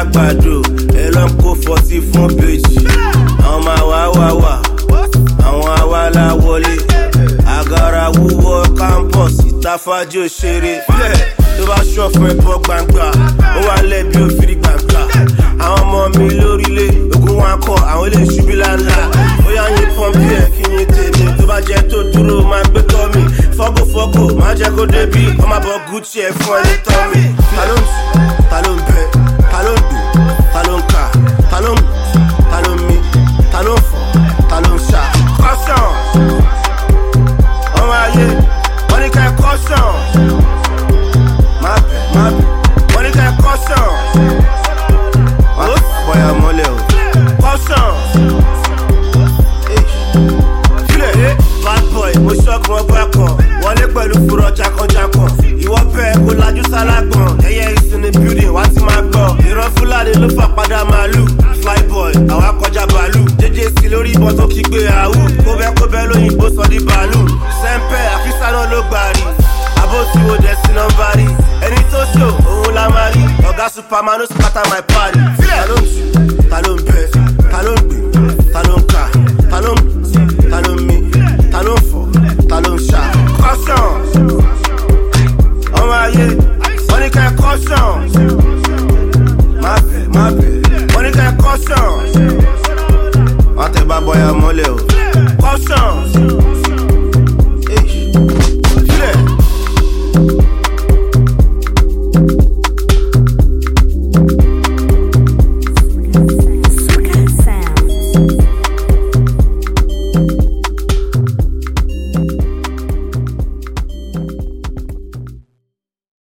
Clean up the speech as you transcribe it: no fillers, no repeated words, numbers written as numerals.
alágbàdo ẹ lọ kó 40 fún péjì àwọn máa wá àwọn awálá wọlé àgàrà wúwo campus ìtafájò ṣeré tó bá ṣọ́ fún ẹ̀bọ gbangba ó wà lẹ́bi òfìrí gbangba àwọn ọmọ mi lórílẹ̀ ogun wọn kọ àwọn ilé ìṣubílà ńlá ó yá yín pọ́ńpì ẹ̀ kí yín tèmi tó bá jẹ́ tó dúró máa gbé tọ́ mi fọ́gòfọ́gò máa jẹ́ kó débí ọmọ bọ̀ Gucci ẹ̀ fún ẹni tọ́ mi ta ló ń bẹ ta ló ń dùn ta ló ń kà ta ló ń ta ló ń mi ta ló ń fọ́ ta ló ń ṣá caution ọmọ ayé wọ́n ní ká caution má bẹ̀ wọ́n ní ká caution bọ́yá mọ́lẹ̀ o caution kílẹ̀ bad boy mo ṣọ́ọ̀kì wọn bá kan wọlé pẹ̀lú fúrọ̀ jákànjákàn ìwọ bẹ́ẹ̀ kó lajú sálágbọ̀n ẹyẹ ìsinmi building wá ti máa gbọ́ ìran fúlàní ló fà padà màálù flyboy àwa kọjá bàálù jẹjẹ sí lórí ìbọn tó kígbe àwù kóbẹ́kóbẹ́ lóyìnbó sọ di bàálù sẹ́ńpẹ́ àfíìsà náà ló gbà rí àbó tí wo dẹ̀ sí nọ́mbà rí ẹni tó ṣò òun la máa rí ọ̀gá superman ó scatter my party ta ló ń bẹ